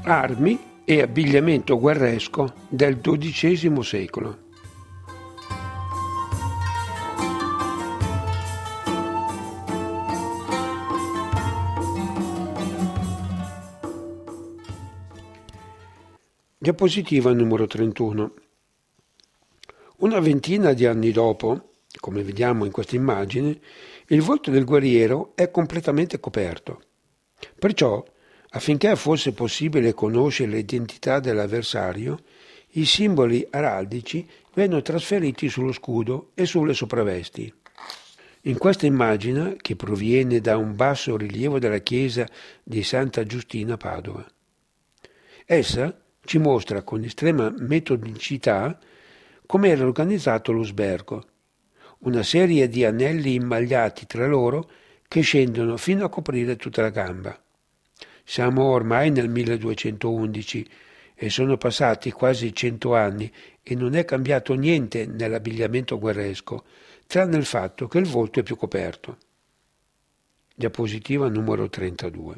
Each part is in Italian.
Armi e abbigliamento guerresco del XII secolo. Diapositiva numero 31. Una ventina di anni dopo, come vediamo in questa immagine, il volto del guerriero è completamente coperto. Perciò, affinché fosse possibile conoscere l'identità dell'avversario, i simboli araldici vennero trasferiti sullo scudo e sulle sopravvesti. In questa immagine, che proviene da un basso rilievo della chiesa di Santa Giustina a Padova, essa ci mostra con estrema metodicità come era organizzato lo sbergo, una serie di anelli immagliati tra loro che scendono fino a coprire tutta la gamba. Siamo ormai nel 1211 e sono passati quasi 100 anni e non è cambiato niente nell'abbigliamento guerresco, tranne il fatto che il volto è più coperto. Diapositiva numero 32.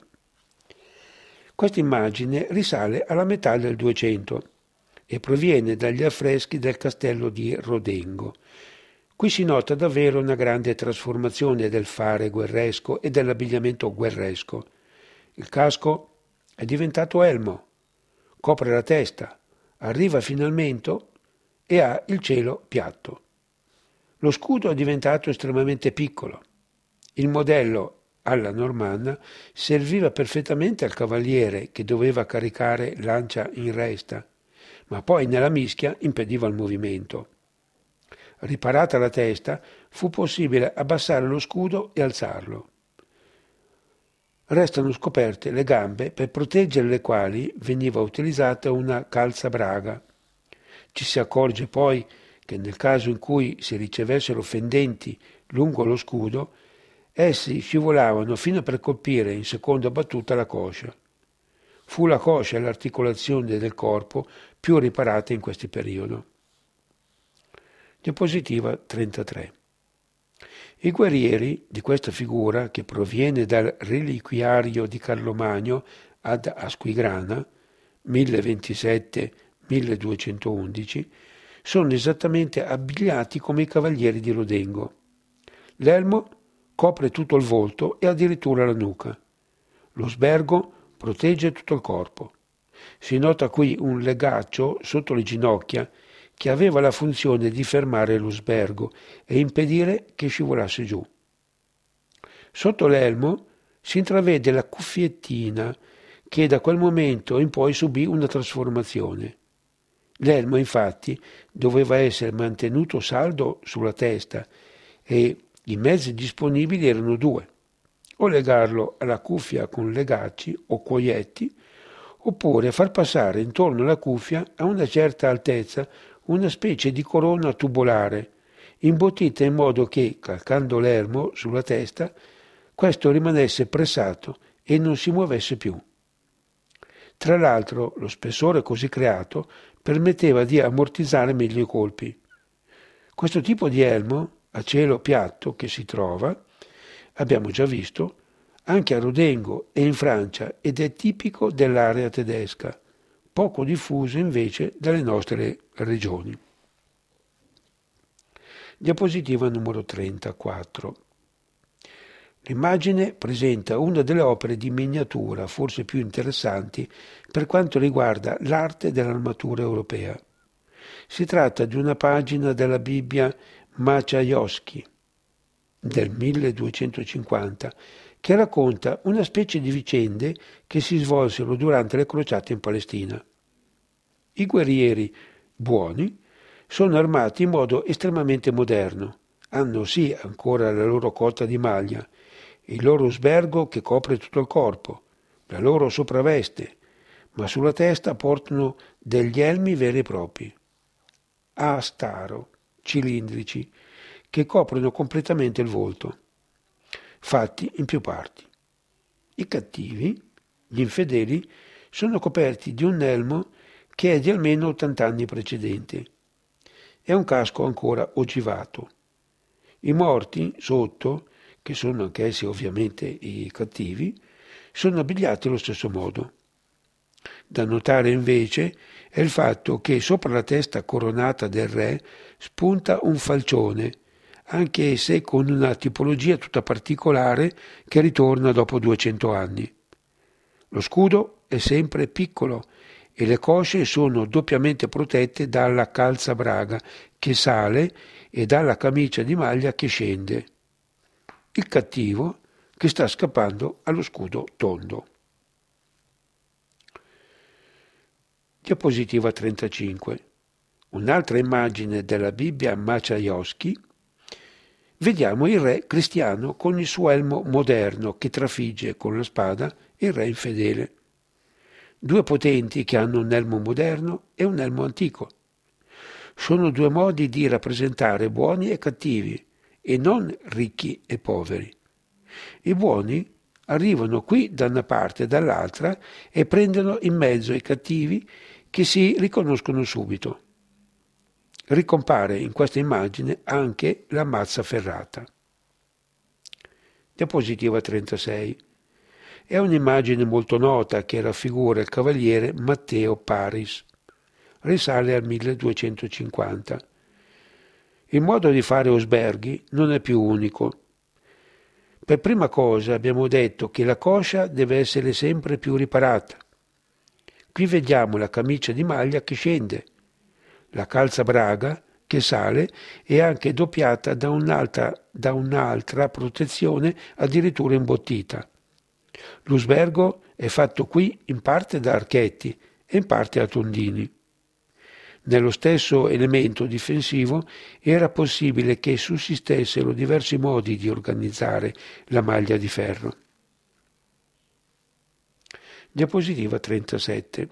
Questa immagine risale alla metà del 200 e proviene dagli affreschi del castello di Rodengo. Qui si nota davvero una grande trasformazione del fare guerresco e dell'abbigliamento guerresco. Il casco è diventato elmo, copre la testa, arriva finalmente e ha il cielo piatto. Lo scudo è diventato estremamente piccolo. Il modello alla normanna serviva perfettamente al cavaliere che doveva caricare lancia in resta, ma poi nella mischia impediva il movimento. Riparata la testa, fu possibile abbassare lo scudo e alzarlo. Restano scoperte le gambe per proteggere le quali veniva utilizzata una calzabraga. Ci si accorge poi che nel caso in cui si ricevessero fendenti lungo lo scudo, essi scivolavano fino per colpire in seconda battuta la coscia. Fu la coscia e l'articolazione del corpo più riparate in questo periodo. Diapositiva 33. I guerrieri di questa figura, che proviene dal reliquiario di Carlomagno ad Asquigrana, 1027-1211, sono esattamente abbigliati come i cavalieri di Rodengo. L'elmo copre tutto il volto e addirittura la nuca. Lo sbergo protegge tutto il corpo. Si nota qui un legaccio sotto le ginocchia che aveva la funzione di fermare lo sbergo e impedire che scivolasse giù. Sotto l'elmo si intravede la cuffiettina che da quel momento in poi subì una trasformazione. L'elmo infatti doveva essere mantenuto saldo sulla testa e i mezzi disponibili erano due: o legarlo alla cuffia con legacci o cuoietti, oppure far passare intorno alla cuffia a una certa altezza una specie di corona tubolare, imbottita in modo che, calcando l'elmo sulla testa, questo rimanesse pressato e non si muovesse più. Tra l'altro, lo spessore così creato permetteva di ammortizzare meglio i colpi. Questo tipo di elmo, a cielo piatto, che si trova, abbiamo già visto, anche a Rodengo e in Francia ed è tipico dell'area tedesca, poco diffuso invece dalle nostre regioni. Diapositiva numero 34. L'immagine presenta una delle opere di miniatura forse più interessanti per quanto riguarda l'arte dell'armatura europea. Si tratta di una pagina della Bibbia Maciejowski del 1250 che racconta una specie di vicende che si svolsero durante le crociate in Palestina. I guerrieri buoni sono armati in modo estremamente moderno, hanno sì ancora la loro cotta di maglia, il loro sbergo che copre tutto il corpo, la loro sopravveste, ma sulla testa portano degli elmi veri e propri, a staro, cilindrici, che coprono completamente il volto, fatti in più parti. I cattivi, gli infedeli, sono coperti di un elmo che è di almeno 80 anni precedenti. È un casco ancora ogivato. I morti sotto, che sono anch'essi ovviamente i cattivi, sono abbigliati allo stesso modo. Da notare invece è il fatto che sopra la testa coronata del re spunta un falcione, anche se con una tipologia tutta particolare che ritorna dopo 200 anni. Lo scudo è sempre piccolo e le cosce sono doppiamente protette dalla calzabraga che sale e dalla camicia di maglia che scende. Il cattivo che sta scappando allo scudo tondo. Diapositiva 35. Un'altra immagine della Bibbia Maciejowski. Vediamo il re cristiano con il suo elmo moderno che trafigge con la spada il re infedele. Due potenti che hanno un elmo moderno e un elmo antico. Sono due modi di rappresentare buoni e cattivi e non ricchi e poveri. I buoni arrivano qui da una parte e dall'altra e prendono in mezzo i cattivi che si riconoscono subito. Ricompare in questa immagine anche la mazza ferrata. Diapositiva 36. È un'immagine molto nota che raffigura il cavaliere Matteo Paris. Risale al 1250. Il modo di fare Osberghi non è più unico. Per prima cosa abbiamo detto che la coscia deve essere sempre più riparata. Qui vediamo la camicia di maglia che scende, la calzabraga che sale e anche doppiata da un'altra protezione addirittura imbottita. L'usbergo è fatto qui in parte da archetti e in parte a tondini. Nello stesso elemento difensivo era possibile che sussistessero diversi modi di organizzare la maglia di ferro. Diapositiva 37.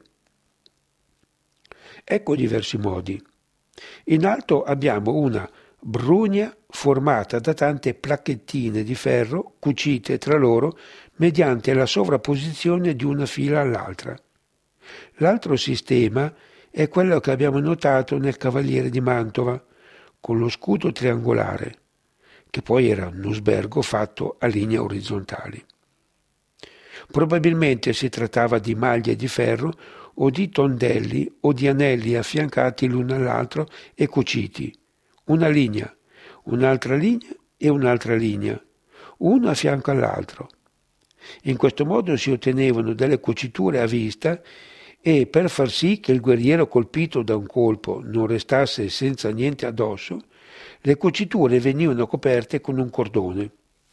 Ecco diversi modi. In alto abbiamo una brugna formata da tante placchettine di ferro cucite tra loro mediante la sovrapposizione di una fila all'altra. L'altro sistema è quello che abbiamo notato nel Cavaliere di Mantova, con lo scudo triangolare, che poi era un usbergo fatto a linee orizzontali. Probabilmente si trattava di maglie di ferro o di tondelli o di anelli affiancati l'uno all'altro e cuciti. Una linea, un'altra linea e un'altra linea, uno a fianco all'altro. In questo modo si ottenevano delle cuciture a vista e per far sì che il guerriero colpito da un colpo non restasse senza niente addosso, le cuciture venivano coperte con un cordone.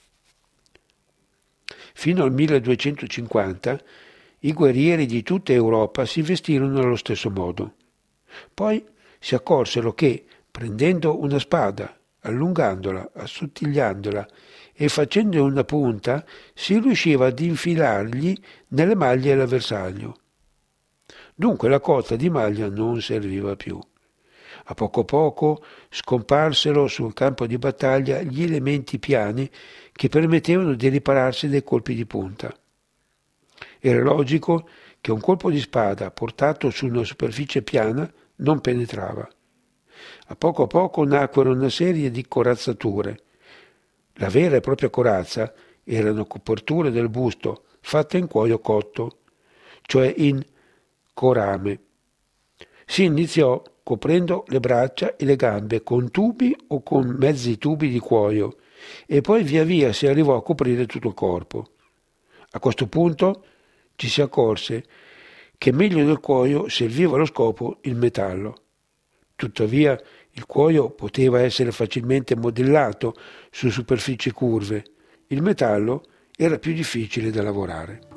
Fino al 1250 i guerrieri di tutta Europa si vestirono allo stesso modo. Poi si accorsero che, prendendo una spada, allungandola, assottigliandola e facendo una punta, si riusciva ad infilargli nelle maglie l'avversario. Dunque la cotta di maglia non serviva più. A poco scomparsero sul campo di battaglia gli elementi piani che permettevano di ripararsi dai colpi di punta. Era logico che un colpo di spada portato su una superficie piana non penetrava. A poco nacquero una serie di corazzature. La vera e propria corazza erano coperture del busto fatte in cuoio cotto, cioè in corame. Si iniziò coprendo le braccia e le gambe con tubi o con mezzi tubi di cuoio e poi via via si arrivò a coprire tutto il corpo. A questo punto ci si accorse che meglio del cuoio serviva allo scopo il metallo. Tuttavia il cuoio poteva essere facilmente modellato su superfici curve, il metallo era più difficile da lavorare.